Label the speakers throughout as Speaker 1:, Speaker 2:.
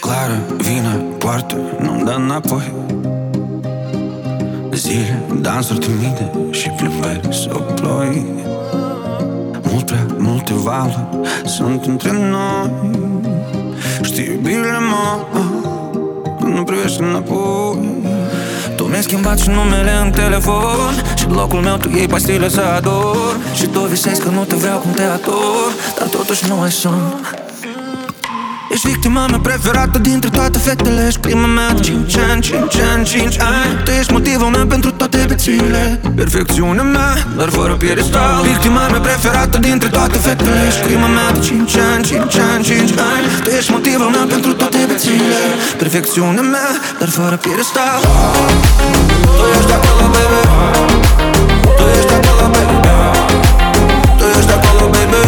Speaker 1: clară, vine, poartă, nu-mi dă înapoi. Zile, dansuri timide și plimbe sub ploi. Mult prea multe valuri sunt între noi. Știi iubirile, mă, când nu privești înapoi. Tu mi-ai schimbat și numele în telefon și locul meu tu iei pastile să ador. Și tu visezi că nu te vreau cum te ador, dar totuși nu ai somn. Ești victima mea preferată dintre toate fetele. Ești prima mea de 5 ani, 5 ani, 5 ani. Tu ești motivul meu pentru toate bețile. Perfecțiunea mea, dar fără piedestal. Victima mea preferată dintre toate fetele. Ești prima mea de 5 ani, 5 ani, 5 ani. Tu ești motivul meu pentru toate bețile. Perfecțiunea mea, dar fără piedestal. Tu ești acolo, baby. Tu ești acolo, baby. Tu ești acolo, baby.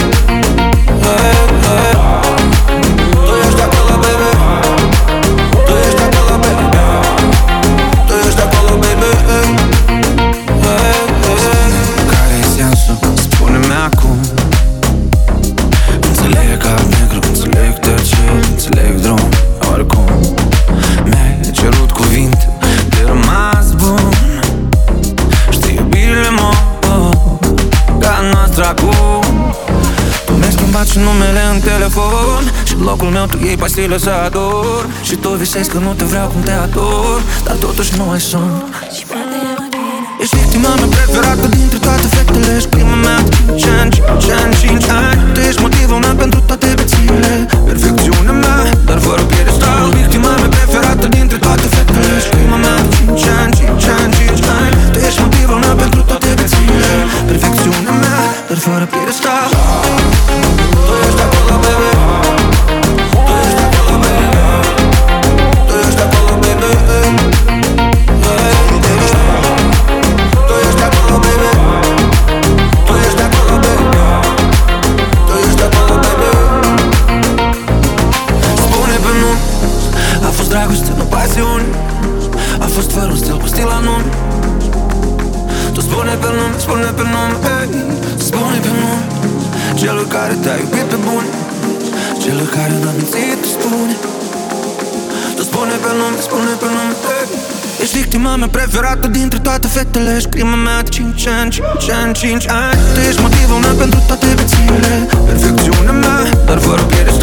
Speaker 1: Și numele în telefon și locul meu tu iei pastile să ador. Și tu visezi că nu te vreau cum te ador, dar totuși nu ai somn. Ești victima mea preferată dintre toate fetele. Ești prima mea de 5 ani, 5 ani, 5 ani. Tu ești motivul meu pentru toate bețile. Perfecțiunea mea, dar fără piedestal. Victima mea preferată dintre toate fetele. Ești prima mea de 5 ani, 5 ani, 5 ani. Tu ești motivul meu pentru toate bețile. Perfecțiunea mea, dar fără piedestal. Tu ești acolo, baby. Tu ești acolo, baby. Tu ești acolo, baby. Tu ești acolo, baby. Tu ești acolo, baby. Tu ești acolo, baby. Spune pe nume, a fost dragoste, nu pasiune. A fost fără un stil cu stil anume. Tu spune pe nume, spune pe nume, hey. Spune pe nume celor care te-a iubit pe bune, celor care n-a mințit, tu spune. Tu spune pe nume, spune pe nume, hey. Ești victima mea preferată dintre toate fetele. Ești prima mea de 5 ani, 5 ani, 5 ani. Tu ești motivul meu pentru toate bețile. Perfecțiunea mea, dar fără piedestal.